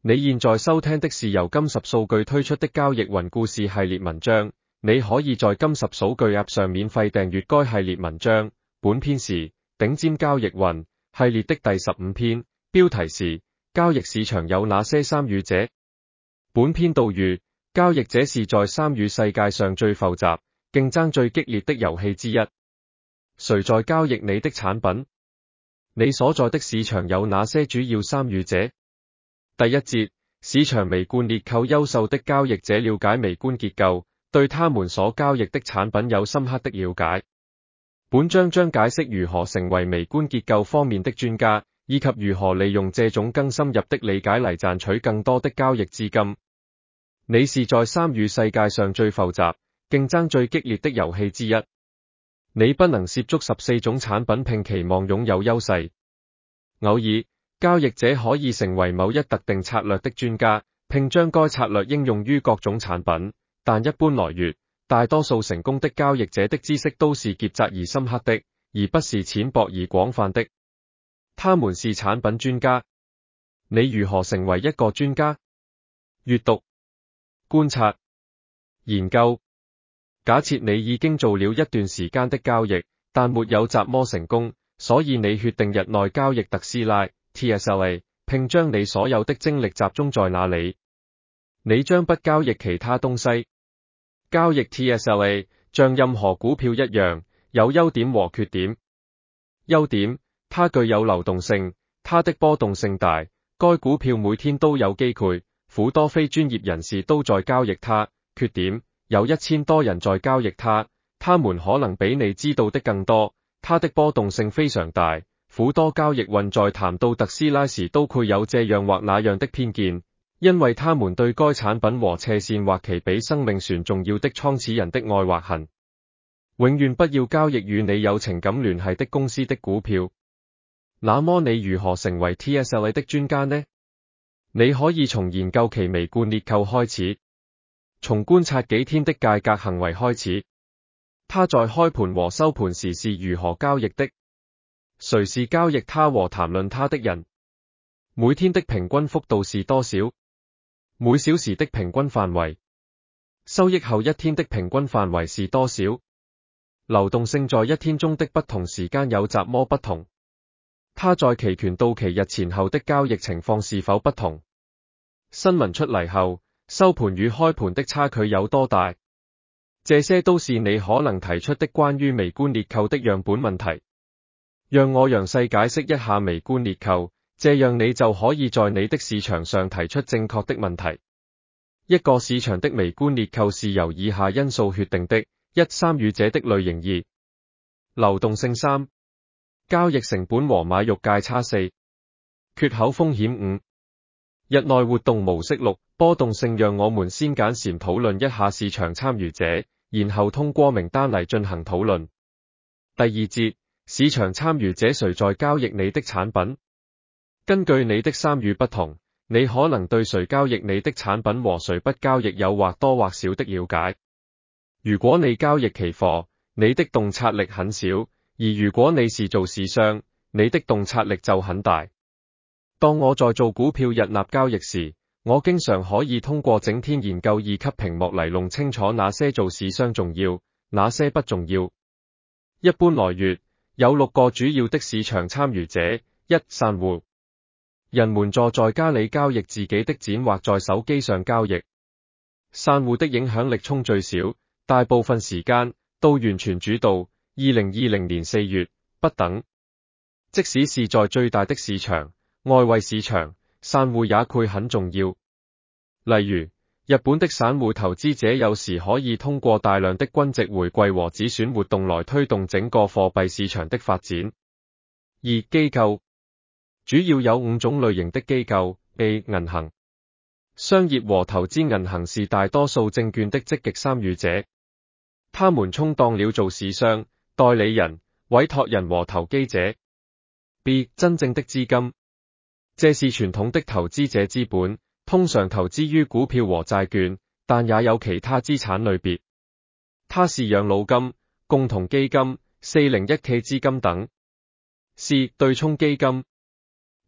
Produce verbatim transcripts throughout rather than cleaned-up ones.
你現在收聽的是由金十數據推出的交易雲故事系列文章，你可以在金十數據 App 上免費訂閱該系列文章。本篇是頂尖交易雲系列的第十五篇，標題是交易市場有哪些參與者。本篇導語：交易者是在參與世界上最複雜、競爭最激烈的遊戲之一。誰在交易你的產品？你所在的市場有哪些主要參與者？第一節，市場微觀結構。優秀的交易者了解微觀結構，對他們所交易的產品有深刻的了解。本章將解釋如何成為微觀結構方面的專家，以及如何利用這種更深入的理解嚟賺取更多的交易資金。你是在參與世界上最複雜、競爭最激烈的遊戲之一。你不能涉足十四種產品並期望擁有優勢。偶爾，交易者可以成為某一特定策略的專家，並將該策略應用於各種產品，但一般來說，大多數成功的交易者的知識都是狹窄而深刻的，而不是淺薄而廣泛的。他們是產品專家。你如何成為一個專家？閱讀、觀察、研究。假設你已經做了一段時間的交易，但沒有怎麼成功，所以你決定日內交易特斯拉 T S L A， 並將你所有的精力集中在那裡。你將不交易其他東西。交易 T S L A 像任何股票一樣，有優點和缺點。優點，它具有流動性，它的波動性大，該股票每天都有機會，許多非專業人士都在交易它。缺點，有一千多人在交易它，他們可能比你知道的更多，它的波動性非常大。許多交易雲在談到特斯拉時都會有這樣或那樣的偏見，因為他們對該產品和斜線或其比生命船重要的創始人的愛或恨。永遠不要交易與你有情感聯繫的公司的股票。那麼你如何成為 T S L A 的專家呢？你可以從研究其微觀結構開始，從觀察幾天的價格行為開始。他在開盤和收盤時是如何交易的？誰是交易他和談論他的人？每天的平均幅度是多少？每小時的平均範圍？收益後一天的平均範圍是多少？流動性在一天中的不同時間有怎麼不同？他在期權到期日前後的交易情況是否不同？新聞出嚟後，收盤與開盤的差距有多大？這些都是你可能提出的關於微觀結構的樣本問題。讓我詳細解釋一下微觀結構，這樣你就可以在你的市場上提出正確的問題。一個市場的微觀結構是由以下因素決定的：一、參與者的類型；二、流動性；三、交易成本和買入價差；四、缺口風險；五、日內活動模式；六、波動性。讓我們先簡單討論一下市場參與者，然後通過名單嚟進行討論。第二節，市場參與者誰在交易你的產品？根據你的參與不同，你可能對誰交易你的產品和誰不交易有或多或少的了解。如果你交易期貨，你的洞察力很小，而如果你是做市商，你的洞察力就很大。當我在做股票日納交易時，我經常可以通過整天研究二級屏幕嚟弄清楚哪些做市商重要，哪些不重要。一般來說，有六個主要的市場參與者。一、散戶。人們坐在家裡交易自己的錢或在手機上交易。散戶的影響力衝最小，大部分時間都完全主導。二零二零年四月，不等。即使是在最大的市場，外圍市場，散戶也會很重要。例如，日本的散戶投資者有時可以通過大量的均值回饋和止損活動來推動整個貨幣市場的發展。二、機構。主要有五種類型的機構。A、銀行。商業和投資銀行是大多數證券的積極參與者，他們充當了做市商、代理人、委託人和投機者。B、真正的資金。這是傳統的投資者資本，通常投資於股票和債券，但也有其他資產類別。它是養老金、共同基金、四零一 K 資金等。C、對沖基金。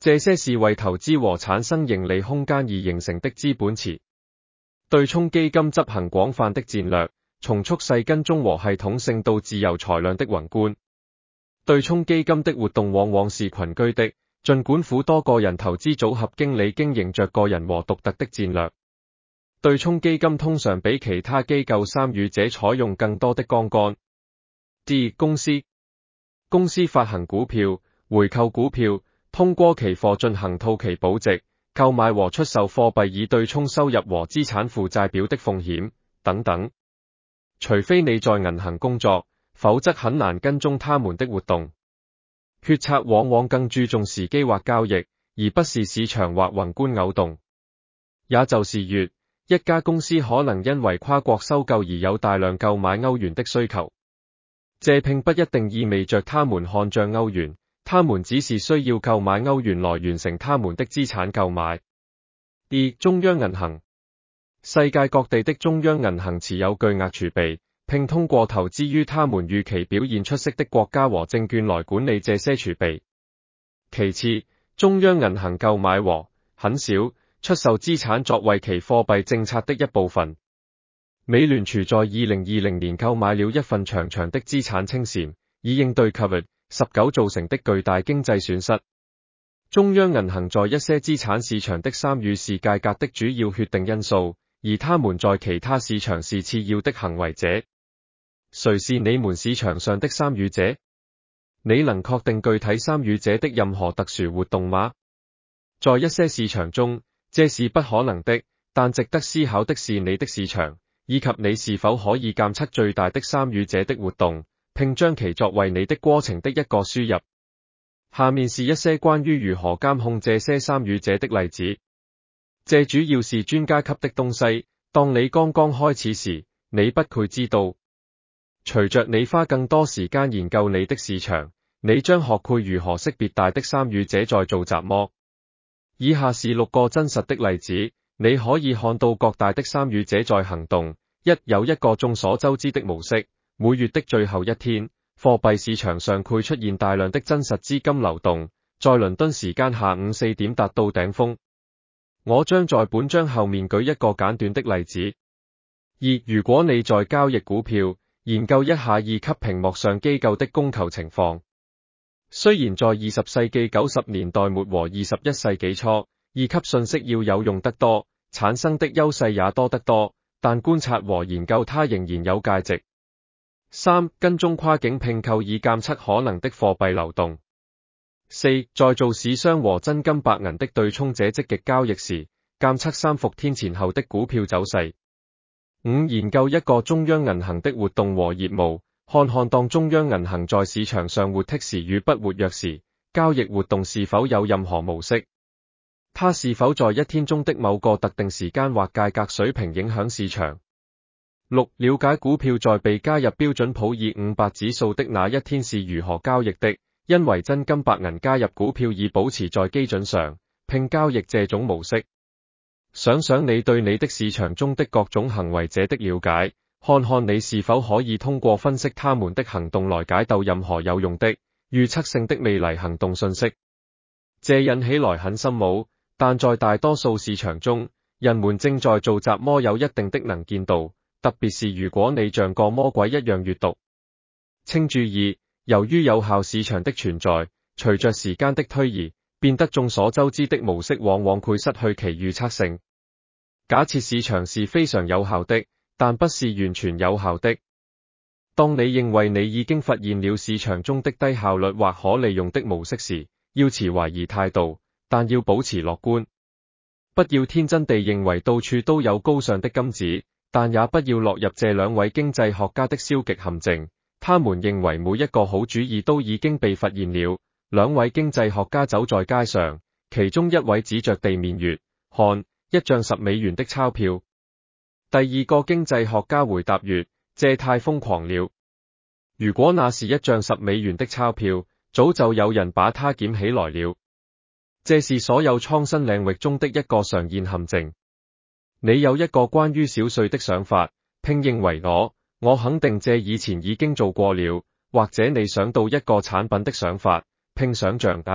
這些是為投資和產生盈利空間而形成的資本池。對沖基金執行廣泛的戰略，從蓄勢跟蹤和系統性到自由裁量的宏觀。對沖基金的活動往往是群居的，儘管苦多個人投資組合經理經營着個人和獨特的戰略。對沖基金通常比其他機構參與者採用更多的槓桿。D. 公司公司發行股票、回購股票，通過期貨進行套期保值、購買和出售貨幣以對沖收入和資產負債表的風險等等。除非你在銀行工作，否則很難跟蹤他們的活動。決策往往更注重時機或交易，而不是市場或宏觀偶動。也就是月，一家公司可能因為跨國收購而有大量購買歐元的需求。這並不一定意味着他們看漲歐元，他們只是需要購買歐元來完成他們的資產購買。二、中央銀行。世界各地的中央銀行持有巨額儲備，並通過投資於他們預期表現出色的國家和證券來管理這些儲備。其次，中央銀行購買和很少出售資產作為其貨幣政策的一部分。美聯儲在二零二零年購買了一份長長的資產清算，以應對 Covid 十九 造成的巨大經濟損失。中央銀行在一些資產市場的參與是價格的主要決定因素，而他們在其他市場是次要的行為者。誰是你們市場上的參與者？你能確定具體參與者的任何特殊活動嗎？在一些市場中，這是不可能的，但值得思考的是你的市場，以及你是否可以監測最大的參與者的活動，並將其作為你的過程的一個輸入。下面是一些關於如何監控這些參與者的例子。這主要是專家級的東西，當你剛剛開始時，你不會知道。隨着你花更多時間研究你的市場，你將學會如何識別大的參與者在做什麼。以下是六個真實的例子，你可以看到各大的參與者在行動。一、有一個眾所周知的模式，每月的最後一天，貨幣市場上會出現大量的真實資金流動，在倫敦時間下午四點達到頂峰。我將在本章後面舉一個簡短的例子。二、如果你在交易股票，研究一下二級屏幕上機構的供求情況。雖然在二十世紀九十年代末和二十一世紀初，二級信息要有用得多，產生的優勢也多得多，但觀察和研究它仍然有價值。三、跟蹤跨境併購以監測可能的貨幣流動。四、在做市商和真金白銀的對沖者積極交易時，監測三伏天前後的股票走勢。五、研究一個中央銀行的活動和業務，看看當中央銀行在市場上活躍時與不活躍時，交易活動是否有任何模式。它是否在一天中的某個特定時間或價格水平影響市場。六、了解股票在被加入標準普爾五百指數的那一天是如何交易的，因為真金白銀加入股票以保持在基準上，並交易這種模式。想想你對你的市場中的各種行為者的了解，看看你是否可以通過分析他們的行動來解構任何有用的、預測性的未來行動信息。這引起來很深奧，但在大多數市場中，人們正在做什麼有一定的能見度，特別是如果你像個魔鬼一樣閱讀。請注意，由於有效市場的存在，隨着時間的推移，變得眾所周知的模式往往會失去其預測性。假設市場是非常有效的，但不是完全有效的。當你認為你已經發現了市場中的低效率或可利用的模式時，要持懷疑態度，但要保持樂觀。不要天真地認為到處都有高尚的金子，但也不要落入這兩位經濟學家的消極陷阱。他們認為每一個好主意都已經被發現了。兩位經濟學家走在街上，其中一位指着地面說：看，一張十美元的鈔票。第二個經濟學家回答說：這太瘋狂了。如果那是一張十美元的鈔票，早就有人把它撿起來了。這是所有創新領域中的一個常見陷阱。你有一個關於小稅的想法，並認為我，我肯定這以前已經做過了，或者你想到一個產品的想法，並想象啊，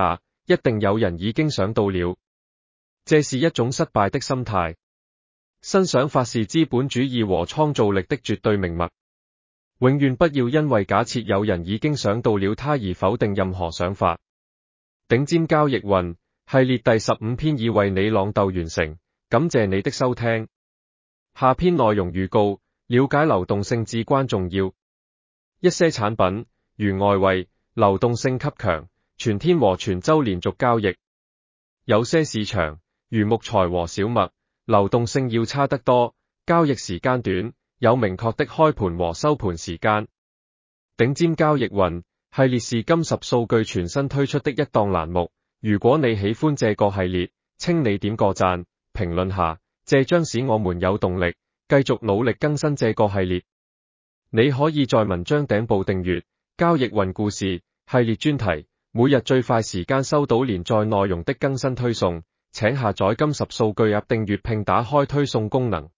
一定有人已經想到了。這是一種失敗的心態。新想法是資本主義和創造力的絕對名物。永遠不要因為假設有人已經想到了它而否定任何想法。頂尖交易運系列第十五篇已為你朗讀完成，感謝你的收聽。下篇內容預告：了解流動性至關重要。一些產品如外圍流動性級強，全天和全週連續交易；有些市場如木材和小麥，流動性要差得多，交易時間短，有明確的開盤和收盤時間。頂尖交易運系列是金十數據全新推出的一檔欄目。如果你喜歡這個系列，請你點個讚，評論下，這將使我們有動力繼續努力更新這個系列。你可以在文章頂部訂閱交易運故事系列專題，每日最快時間收到連載內容的更新推送。請下載金十數據 App 訂閱並打開推送功能。